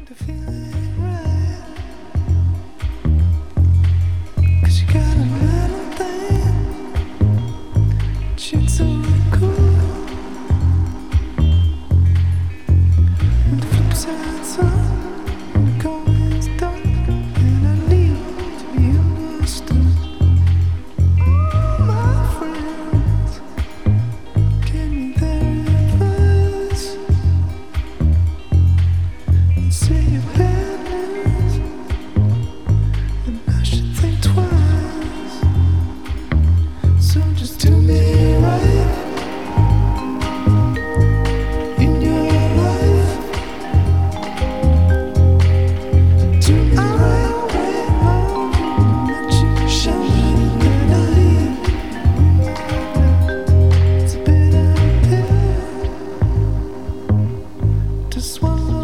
to feel it right. 'Cause you got a little thing, shit's so cool. And the flip side's up, and the going's done, and I need to be understood. My friends, give me their advice and say your bad news, and I should think twice. So just do me right in your life. Do me right, let you shine in the night. It's a bitter pill to swallow.